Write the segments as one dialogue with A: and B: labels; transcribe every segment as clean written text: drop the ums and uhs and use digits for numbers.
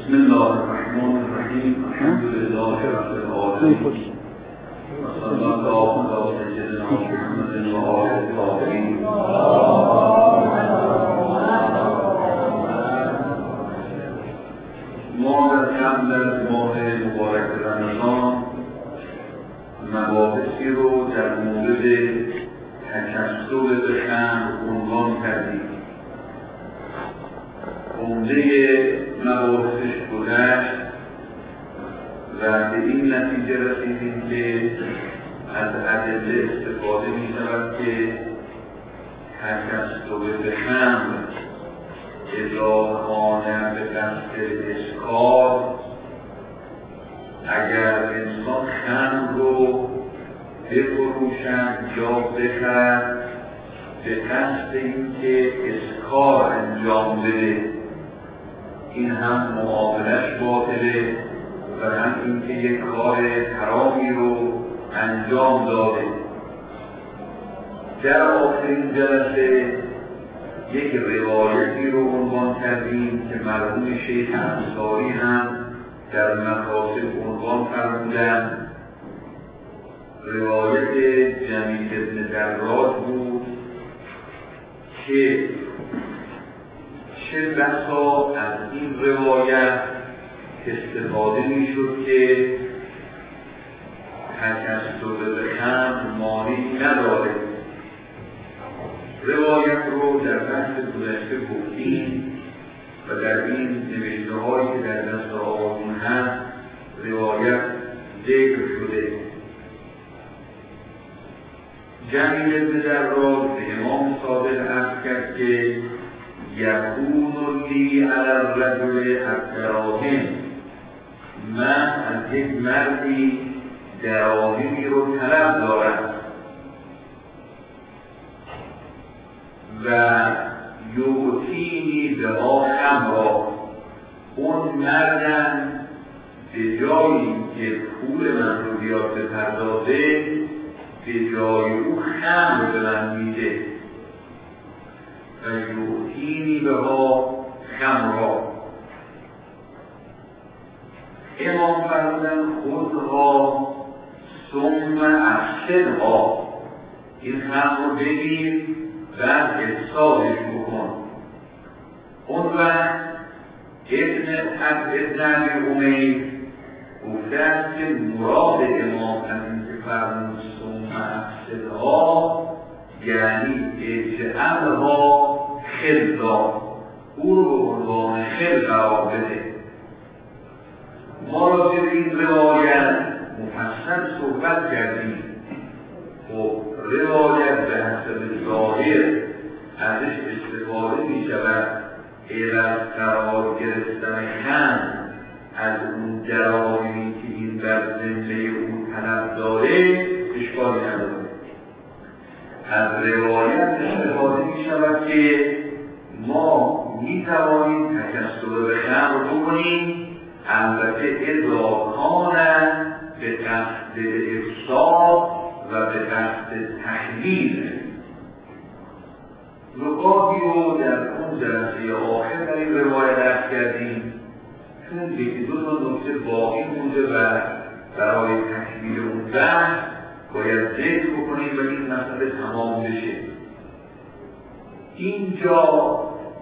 A: بسم الله الرحمن الرحیم. الحمد لله رب العالمین و صلی الله علی سیدنا محمد و آله الطاهرین. ما در قبل از ماه مبارک رمضان مباحثی رو در مورد تکسب به خمر عنوان کردیم. عمده مباحثش گذشت و به این نتیجه رسیدیم که از ادله استفاده می شود که تکسب به خمر اذا کان به قصد اسکار، اگر انسان خمر رو بفروشد یا بخرد به قصد اینکه اسکار انجام بده، این هم معاملش باطله و هم اینکه یک کار حرامی رو انجام داده. در آخرین جلسه یک روایتی رو عنوان کردیم که مرحوم شیخ انصاری هم در مقاصد عنوان فرمودند. روایت جمیل بن دراج بود که چه بسا از این روایت استفاده می شد که تکسب به خمر مانعی نداره. روایت رو در بحث گذشته گفتیم و در این نوشته هایی که در دست آقایون هست روایت ذکر شده. جمیل بن دراج به امام صادق عرض کرد که یکون لی علی الرجل الدراهم، من از یک مردی دراهمی رو طلب دارم و یعطینی بها خمرا، اون مردم به جایی که پول من رو بیاد بپردازه به جای او خمر به من میده و یعطینی بها خمرا. امام فرمودن خودها ثم افسدها، این خمر رو بگیر بعد افسادش بکن. اون وقت ابن ابی امیر گفته است که مراد امام از این که فرمود ثم افسدها یعنی اجعلها خلا، او رو به عنوان خل قرار بده. ما راجع به این روایت مفصل صحبت کردیم. خب روایت به حسب ظاهر ازش استفاده می شود علت قرار گرفتن خمر از اون دراهمی که این بر ذمه اون طلب داره اشکالی نداره. از روایت استفاده می شود که ما می توانیم تکسب به خمر بکنیم، البته اذا کان به قصد افساد و به قصد تحلیل. نکاتی رو در اون جلسه آخر در این روایت عرض کردیم، چون یکی دو تا نکته باقی مونده و برای تکمیل اون بحث باید ذکر بکنیم و این مسئله تمام بشه. اینجا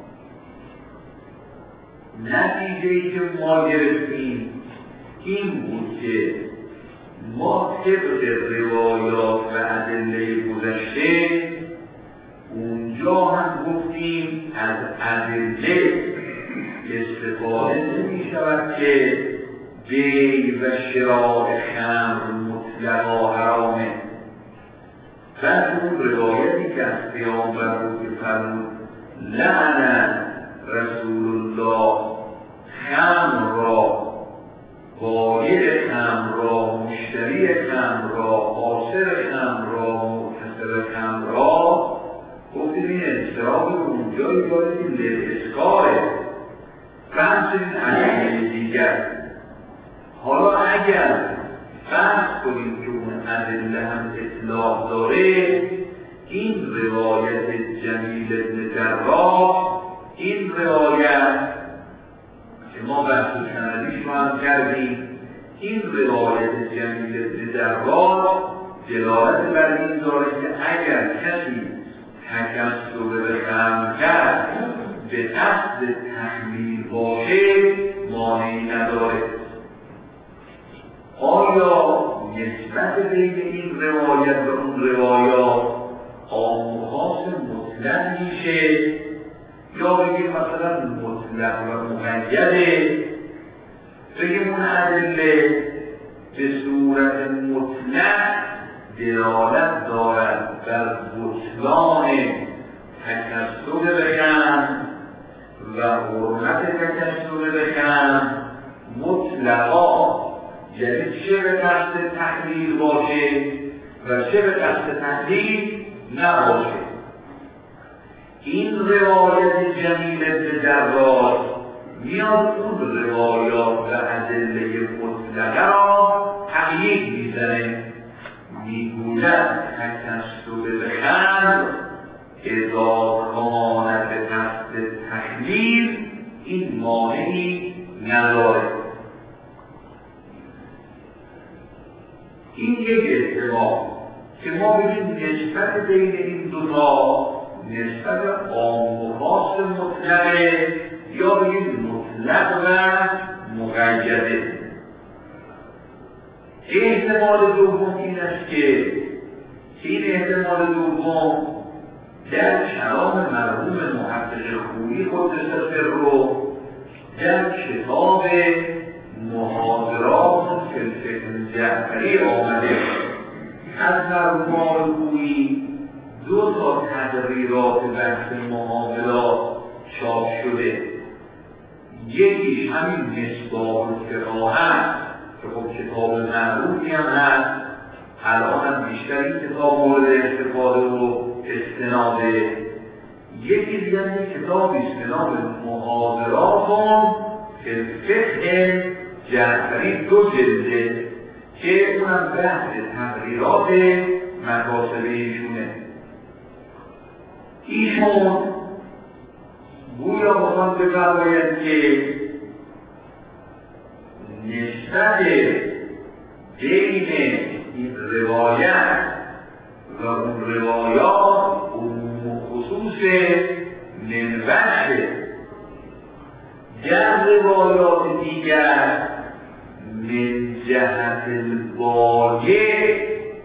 A: نتیجه‌ای که ما گرفتیم این بود که ما طبق روایات و ادله گذشته اونجا هم گفتیم از ادله استفاده نمی شود که بیع و شراء خمر مطلقا حرامه. بعد اون روایتی که از پیامبر بود که فرمود لعن رسول الله خمر را، بایع خمر را، مشتری خمر را، عاصر خمر را، مکتسب خمر را. گفتیم این اضطراب رو اونجایی داره که للاسکاره. فرض این ادله دیگر. حالا اگر فرض کنیم که اون ادله هم اطلاق داره، این روایت جمیل بن دراج این روایت که ما بحث سندیش رو هم کردیم. این روایت جمیل بن جراح دلالت بر این داره که اگر کسی تکسب به خمر کرد به قصد تحمیل باشه مانعی نداره. آیا نسبت بین این روایت و اون روایات عام و خاص مطلق میشه یا بگیم مثلا مطلق و مقیده؟ بگیم اون ادله به صورت مطلق دلالت دارد بر بطلان تکسب به خمر و حرمت تکسب به خمر مطلقا، یعنی چه به قصد تحلیل باشه و چه به قصد تحلیل نباشه. این روایت جمیل بن جراح میاد اون روایات و ادله مطلقه را تقیید میزنه، میگوید تکسب به خمر اذا کان به قصد تحلیل این مانعی نداره. این یک احتمال که ما بگیم نسبت بین این دوتا نسبت عام و خاص مطلقه یا بگیم مطلق و مقیده. احتمال دوم این است که این احتمال دوم در کلام مرحوم محقق خویی قدس سره در کتاب محاضرات فی الفقه الجعفری آمده. از مرحوم خویی 2 تا تقریرات بحث معاملات چاپ شده. یکیش همین مصباح الفقه هست که خب کتاب معروفی هم هست، الان هم بیشتر این کتاب مورد استفاده و استناده. یکی دیگر این کتابی است به نام محاضرات فی الفقه جعفری 2 جلده که اونم بحث تقریرات مکاسب ایشونه. ایشون گویا بخوان بفرماید که نسبت بین این روایت و اون روایات عموم خصوص منبشه. در روایات دیگر من جهت البایع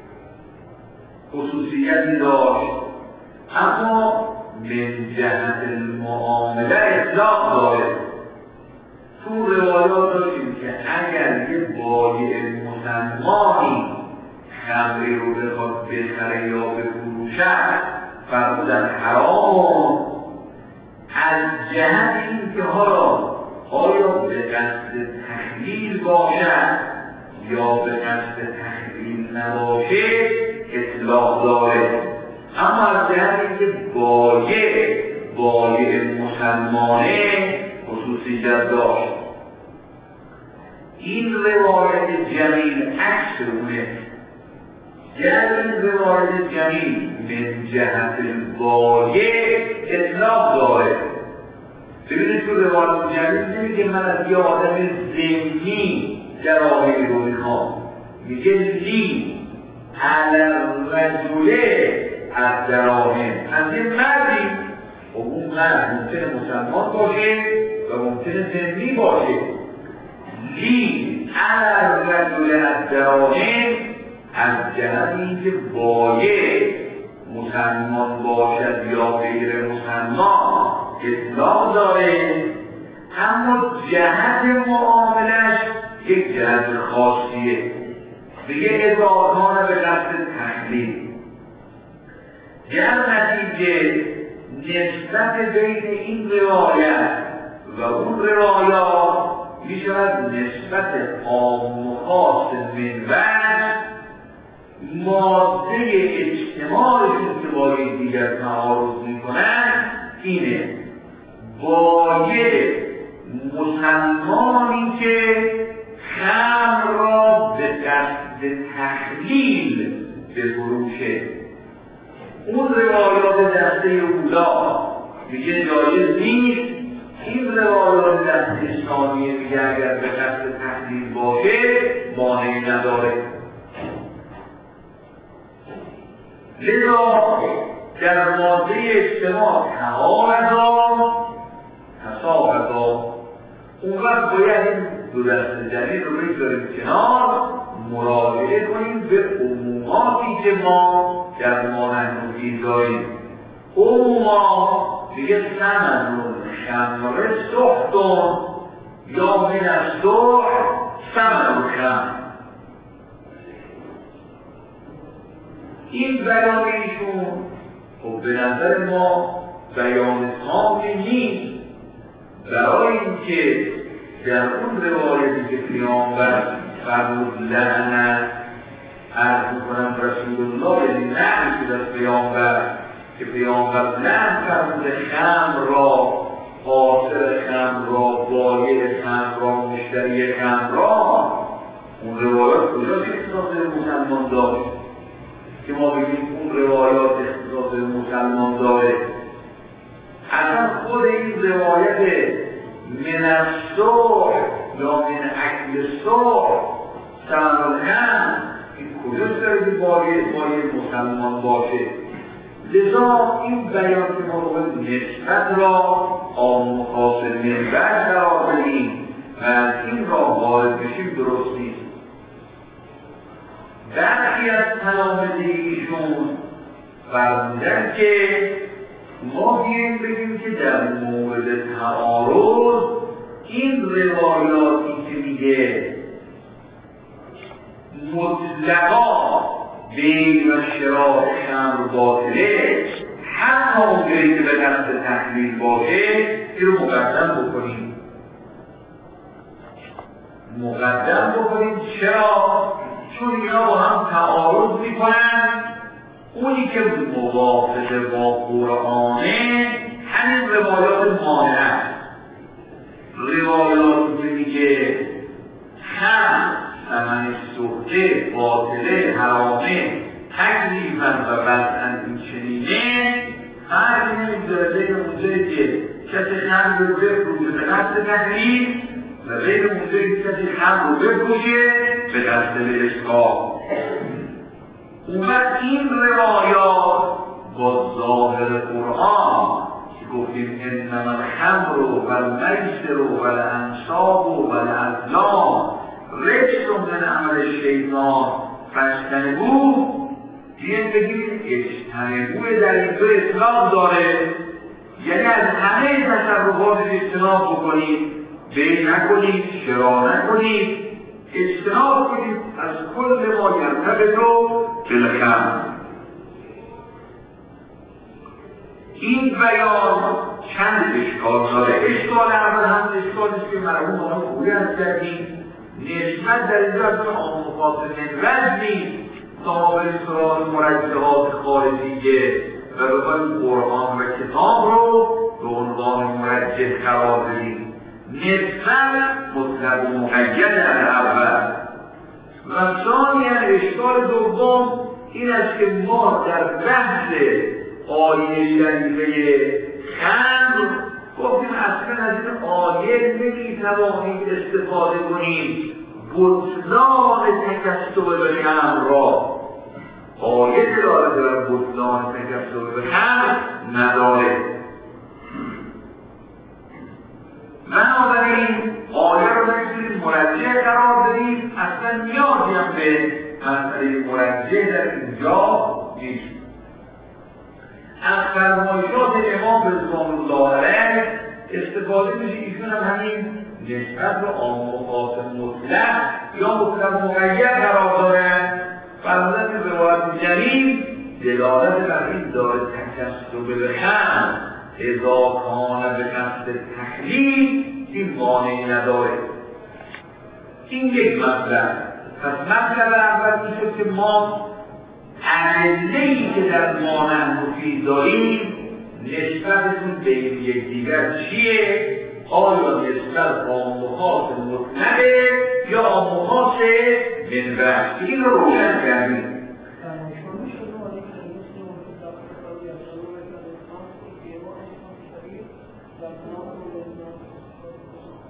A: خصوصیتی داشت، اما من جهت المعامله اطلاق داره. تو روایات داشتیم که اگر یه بایع مسلمانی خمری رو بخواد بخره یا بفروشد فرمودن حرام، از جهت این که آیا به قصد تحلیل باشد یا به قصد تحلیل نباشه اطلاق داره. اما از جهت این که بایع مسلمانه خصوصیت داشت. این روایت جمیل عکس اونه. گر این روایت جمیل من جهت بایع اطلاق داره. ببینید تو روایت جمیل نمیگه من از یه آدم ذمی دراهمی رو میخوام، میگه لی علی الرجل از دراهم، از یه مردی. و اون مرد ممکنه مسلمان باشه و ممکنه ذمی باشه. لی علی الرجل از دراهم از جهت اینکه بایع مسلمان باشد یا غیر مسلمان اطلاق داره، اما جهت معاملش یک جهت خاصیه. دیگه اضافانه به قصد تحلیل. در نتیجه نسبت بین این روایت و اون روایات می شود نسبت عام و خاص منبع ماده اجتماعشون که با این دیگر تعارض می کنند اینه: بایع مسلمانی که خمر را به قصد تحلیل بفروشه. اون روایات دسته اولا میگه جایز نیست، این روایات دست اسلامی میگه اگر به قصد تحلیل باشه مانعی نداره. لذا در ماده اجتماع تصاعدا اون وقت باید این دو دست دلیل رو بگذاریم کنار، مراجعه کنیم به عموماتی که ما در مانند مفید داریم. عموما دیگه سمنون خمره سختون یا من از سخت سمنون خمر. این بیان ایشون خب به نظر ما بیان تامی نیست، برای اینکه در اون روایتی که پیامبر فرمود لعنت عرض میکنم رسول الله، یعنی نعی شد از پیامبر که پیامبر لعن فرموده خمر را، قاصر خمر را، بایع خمر را، مشتری خمر را. اون روایات کجا اختصاص مسلمان داشت که ما بگیم اون روایات اختصاص مسلمان داره؟ اصلا خود این روایت من الصلح یا من اکل صلح سمن هم این کجاست داره که باید مسلمان باشه؟ لذا این بیان که ما باید نسبت را عام و خاص منبر قرار بدیم و از این را وارد بشیم درست نیست. برخی از تلامذه ایشون فرمودن که ما بیاییم بگیم که در مورد تعارض این روایاتی که میگه مطلقا بیع و شراء خمر باطله، حتی اونجایی که به قصد تحلیل باشه این رو مقدم بکنیم. چرا؟ چون اینا با هم تعارض میکنن. اونی که موافقه با قرآنه همین روایات مانع است. روایاتی که میگه هم ثمن سخته باطله حرامه تکلیفاً و بطعاً این چنینه، فرقی نمیذاره بین اونجایی که کسی خمر رو بفروشه به قصد تحلیل و بین اونجایی که کسی خمر رو بفروشه به قصد اشکال. اون وقت این روایات با ظاهر قرآن که گفتیم انما الخمر والمیسر والانصاب والازلام رجس من عمل شیطان فاجتنبوه، دیگه بگیم اجتنبوه در این دو اطلاق داره، یعنی از همه تصرفات اجتناب بکنید، بیع نکنید، شراء نکنید، اجتناب کنید از کل ما یرتبط بالخمر. این بیان چند اشکال داره. اشکال اول هم اشکالیست که مرحوم آنها خوبی از کردیم، نسبت در اینجا از آن مقاصد منوز نیست تا ما بریم سراغ مرجحات خارجیه و بخواهیم قرآن و کتاب رو به عنوان مرجح قرار بدیم. نسبت مطلق و مقید در اول. و ثانیاً اشکال دوم این است که ما در بحث آیه شریفه خمر گفتیم اصلا از این آیه نمیتوانیم استفاده کنیم بطلان تکسب به خمر را. آیه دلالت بر بطلان تکسب به خمر نداره. بنابراین آیه رو نمیتونیم مرجح قرار بدیم، اصلا نیازی هم به مسئله مرجح در اینجا نیست. از فرمایشات امام رضوان الله علیه استفاده میشه. ایشون هم همین نسبت رو عام و خاص مطلق یا مطلق مقید قرار دارن. فرمودن روایت جلیل دلالت بر این داره تکسب به خمر اذا کان به قصد تحلیل این مانعی نداره. این یک مطلب. پس مطلب اول این شد که ما ادله‌ای که در مانع مفید داریم نسبتشون به یکدیگر چیه؟ آیا نسبت عام و خاص مطلقه یا عام و خاص منبع؟ این رو روشن کردیم.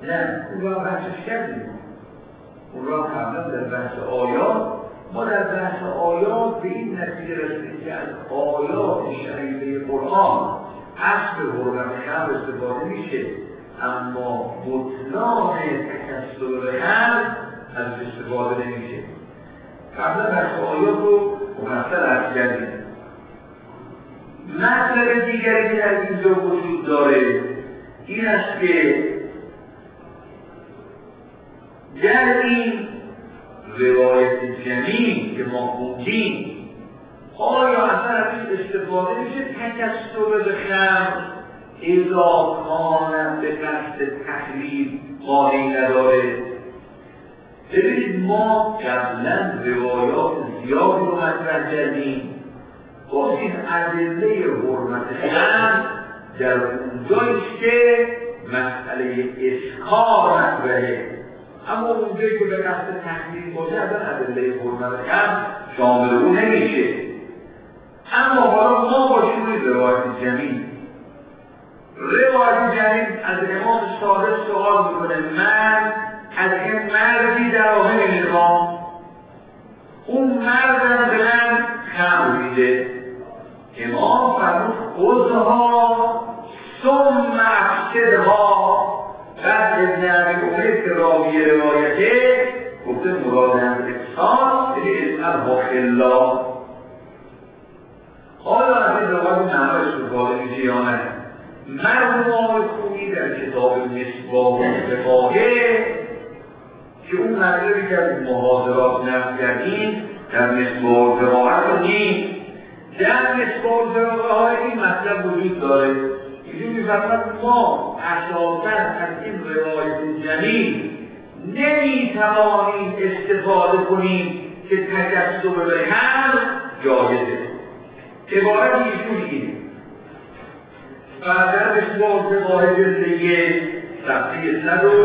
A: نه، اون را بحثش کردیم. اون را قبلا در بحث آیات، ما در بحث آیات به این نتیجه رسیدیم که از آیات شریفه قرآن اصل حرمت خمر استفاده میشه، اما بطلان تکسر خمر از استفاده نمیشه. قبلا بحث آیات رو مفصل عرض کردیم. مطلب دیگری که در اینجا وجود داره این است که در این روایت جمیل که ما خوندیم آیا اصلا ازش استفاده میشه تکسر به خمر اذا کان به قصد تحلیل قانعی نداره؟ ببینید ما قبلا روایات زیادی رو مطرح کردیم. گفتیم ادله حرمت خمر در اونجاییست که مسئله اسکار مطرحه، اما اونجایی که به قصد تحلیل باشه از ادله حرمت خمر شامل او نمیشه. اما حالا ما باشیم روی روایت جمیل. روایت جمیل از امام صادق سوال میکنه من از این مردی دراهم میخوام، اون مردم به من خمر میده. امام فرمود خذها ثم افسدها. بعد ابن ابی عمر که راوی روایته گفته مراد از افساد یعنی اسمها خلا. آیا از این روایت نمای استفاده میشه یا نه؟ مرحوم خویی در کتاب مصباح الفقاهه که اون مطلبی که از محاضرات نقل کردیم در مصباح الفقاهه رو نیست. در مصباح الفقاهه این مطلب وجود داره. اینجور می‌فرماید ما اساساً از این روایت جمیل نمی‌توانیم استفاده کنیم که تکسب به خمر جایزه. عبارت ایشون بعد از مصباح الفقاهه جلد صفحه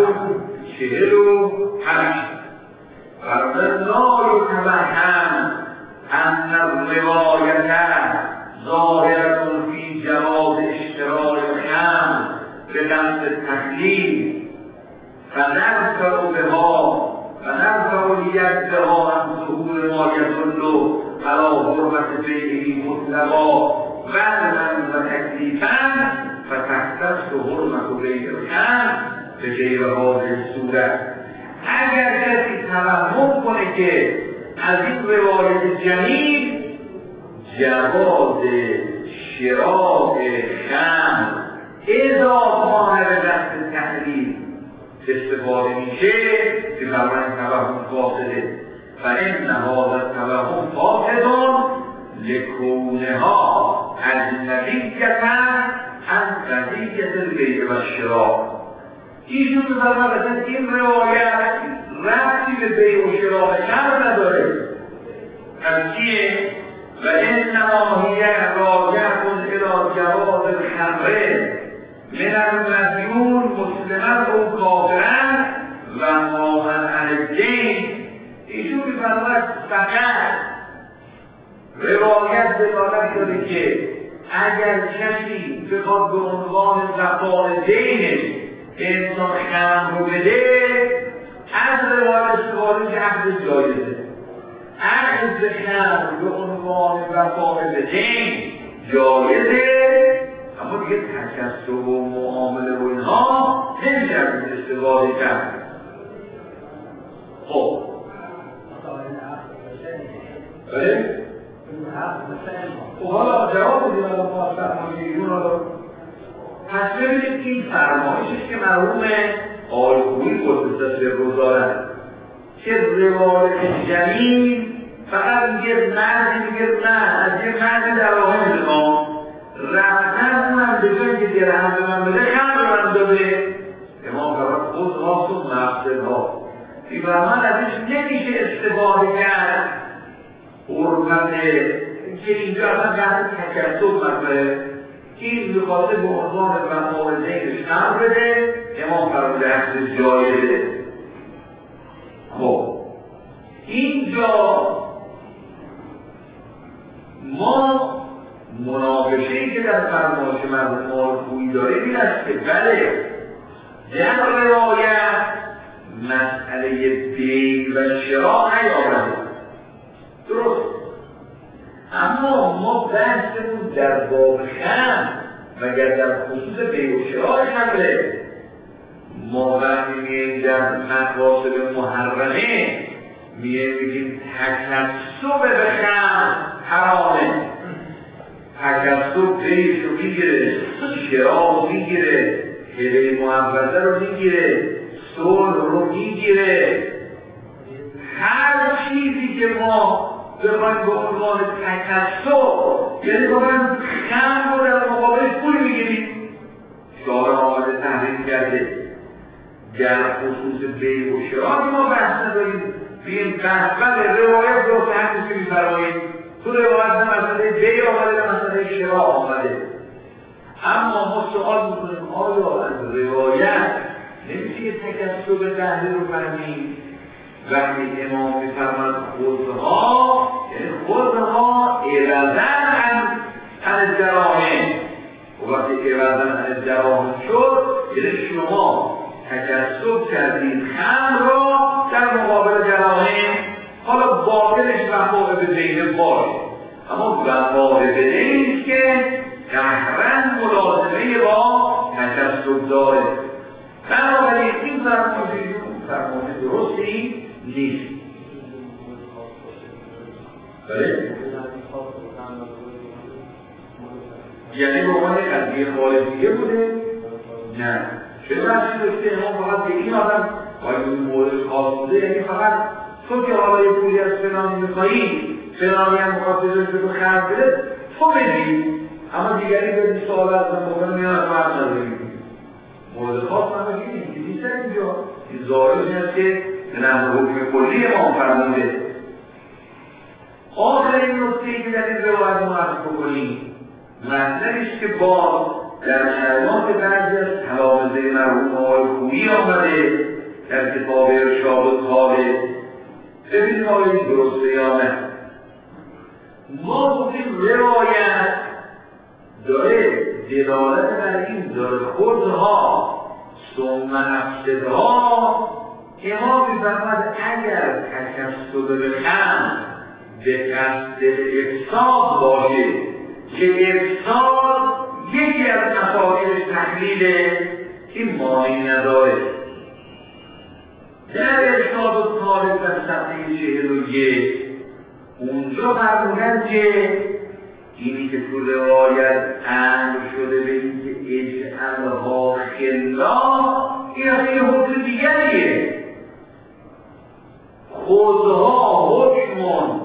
A: 148 فرمود لا یتوهم ان الروایت ظاهرة فی جواز اشتراء الخمر به قصد التحلیل فنرفع بها ونرفع لیدها عن ظهور ما یدل علی حرمت بیعه مطلقا وعدما و تکلیفا فتختص حرمت بیع الخمر به غیر هذه الصورت. اگر کسی توهم کنه که از این روایت جمیل جواز شراء خمر اذا کان به قصد تحلیل استفاده میشه که فرمان توهم فاسده و ان هذا التوهم فاسد لکونها اجنبیة عن قضیة البیع و الشراء. ایشون می‌فرماید مثلا این روایت ربطی به بیع و شراء خمر نداره. از چیه؟ و انما هی راجعة الی جواز الخمر من المدیون مسلما او کافرا و ماهن علی الدین. ایشون می‌فرماید فقط روایت دلالت داره که اگر کسی بخواد به عنوان وفای دینش انسان خمر رو بده از روایت استفاده که عقد جایزه. عقد خمر به عنوان وفای دین جایزه، اما دیگه تکسب و معامله و اینها نمیشه از استفاده کرد. خب خب حالا جواب بدیم الان ما فرمایشون رو. پس ببینید این فرمایشش که مرحوم آلخویی قدس سره دارد که روایت جمیل فقط میگه مردی میگه نه از یه مردی دراهم میخوام رفتن اونم به جایی که درهم به من بده خمر به من داده. امام فرمود خودها و مقصدها من ازش نمیشه استفاده کرد. حرمت که اینجا اصلا بحث تکسب مطرحه، این میخواسته به عنوان وفای دینش خمر بده، امام فرموده عقد جایزه. خب اینجا ما مناقشه‌ای که در فرمایش مرحوم آلخویی داره این است که بله در روایت مسئله بی و شراء نیامده. درست. اما ما بحثمون در باب خمر مگر در خصوص بی و شراء خمره. ما وقتی میگیم در مقاصد محرمه میگیم تکسب به خمر حرامه. تکسب بیش رو میگیره، شراء میگیره، هبه معوضه رو میگیره، صلح رو میگیره. هر چیزی که ما بخوایم به عنوان تکسب، یعنی بخوایم خمر رو در مقابل پول میگیریم، شارع آمده تحریم کرده. در خصوص بی و شراء ما بحث نداریم، بیم بحث روایت رو تحقیق که میفرماییم تو روایت نه مسئله بی آمده نه مسئله شراء آمده. اما ما سوال میکنیم آیا از روایت نمیشه تکسب تحلیل رو فهمیم؟ وقتی امام میفرماید خودها، یعنی خودها عوضاً عن الجراحم، و وقتی عوضاً عن الجراحم شد یعنی شما تکسب کردید خمر را در مقابل جراحم. حالا باطلش وفاء به دین باشه، اما وفاء به دین که قهرن ملازمه با تکسب داره. بنابراین این فرمانه درستی نیست. بله؟ یعنی به عنوان قضیه خارجیه بوده؟ نه. چه بحثی داشته امام فقط به این آدم باید این مورد خاص بوده؟ یعنی فقط تو که حالا یه پولی از فلانی میخوایی، فلانی هم مخواد بزرگ به تو خرد بده، تو بدی، اما دیگری به سوال از من بکنه میان از مرد نداریم. مورد خاص من بگیم نیست اینجا. این ظاهرش هست که نظر حکم کلی امام فرموده. آخرین نکته‌ای که در این روایت ما عرض بکنیم مطلبیست که باز در کلمات بعضی از تلامذه مرحوم آقای خویی آمده در کتاب ارشاد الطالب. ببینیم آیا این درسته یا نه. ما گفتیم روایت داره دلالت بر این داره خودها ثم افسدها. امام می‌فرماید اگر تکسب به خمر به قصد افساد باشه که افساد یکی از مصادیرش تحلیله، این معنی نداره. در ارشاد الطالب در صفحه 41 اونجا فرمودند که اینی که تو روایت امر شده به اینکه اجعلها خلا، این از این حکم دیگریه. خودها حکمون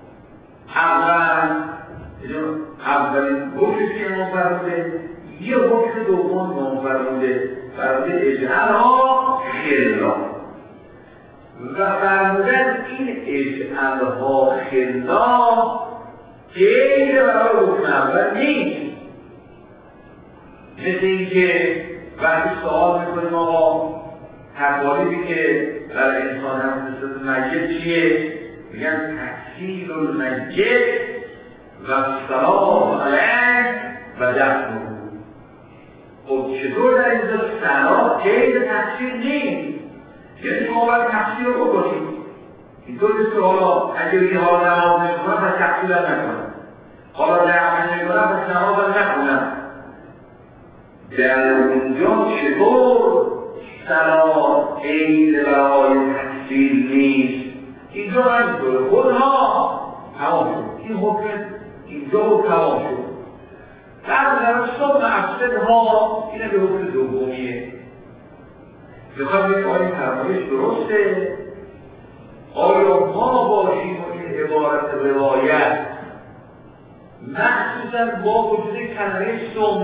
A: اولین حکمی که امام فرموده، یه حکم دوم امام فرموده اجعلها خلا و فرمودن این اجعلها خلا غیر برای حکم اول نیست. مثل اینکه وقتی سوال میکنیم آقا تقالیبی که برای انسان هم مثل میت چیه؟ میگن تکسیر المیت و سلام علیه و دفنه. خب چطور در اینجا سلام غیر تکسیر نیست؟ یعنی ما باید تکسیر رو بکنیم. اینطور نیست که حالا اگر این حال نماز نمیکنم پس تکسیر هم نکنم، حالا نماز نمیکنم پس نماز هم نکنم. در اونجا چطور سلام غیر برای تکسیر نیست؟ اینجا همینطوره خودها تمام شد. این حکم اینجا رو تمام شد. در صبح افسدها اینه به حکم دومیه. میخوام بگم آیا فرمایش درسته؟ آیا ما باشیم و این عبارت روایت مخصوصا با وجود کلمه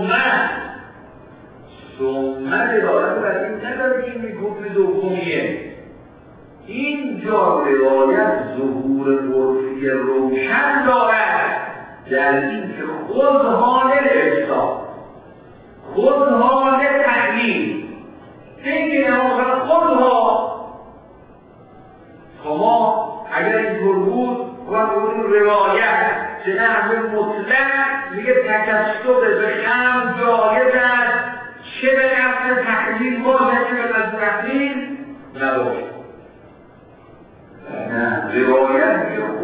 A: سمه دلالت بر این نداره که این حکم دومیه. اینجا روایت ظهور عرفی روشن دارد در این که خودها للافساد، خودها للتحلیل، اینکه نمازن خودها. شما اگر اینطور بود و اون روایت که نه مطلق میگه تکسب به خمر جایز است، چه به قصد تحلیل باشه چه به قصد تحلیل نباشه.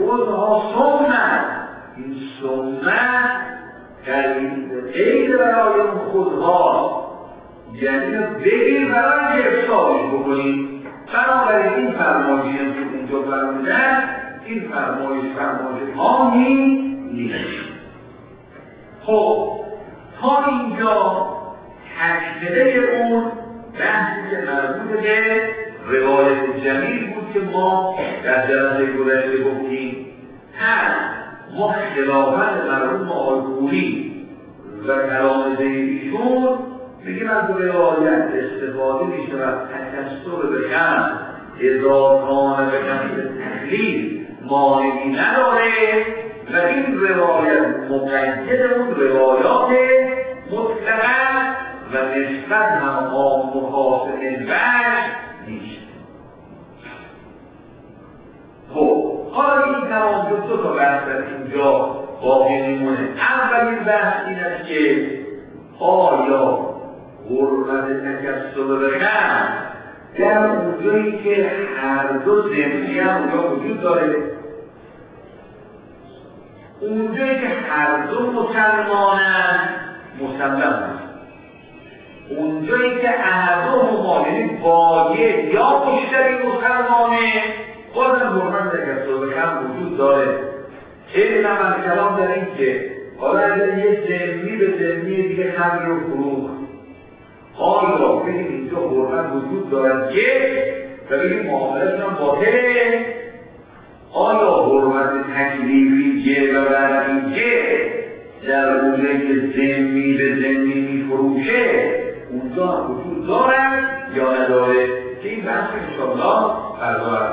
A: خودها سمت، این سمت غیر برای اون خودها، یعنی بگیر برای که افسادش بکنیم. بنابراین این فرمایشی هم که اونجا فرمودن، این فرمایش آنی نیست. خب تا اینجا تکمله اون بحثی که مربوط به روایت جمیل بود که ما در جلسه گذشته گفتیم. پس ما خلافت مرحوم آقای پوری و کلام ایشون میگیم از روایت استفاده میشه و تکسر به کم اذا کان به کم تکلیف مانعی نداره و این روایت مقید اون روایات مطلقه و نسبت هم عام و خاص وجه نیست. خب حالا این تمام دو تا بحث در اینجا باقی میمونه. اولین بحث این است که آیا حرمت تکسر بخم در اونجایی که هر دو ضمنی هم اونجا وجود داره، اونجایی که هر دو مسلمانن مسلم هست، اونجایی که احدهم یعنی باید یا مشتری مسلمانه بازم حرمت تکسر بخم وجود داره. این من کلام در این که حالا اگر یه ضمنی به ضمنی دیگه خمر رو فروخت، آیا بگیم اینجا حرمت وجود دارد که و بگیم معاملتون هم باطله؟ آیا حرمت تکلیفی که و برقی که در اونجایی که ضمنی به ضمنی میفروشه اونجا وجود دارد یا نداره؟ که این بحث انشاءالله فردا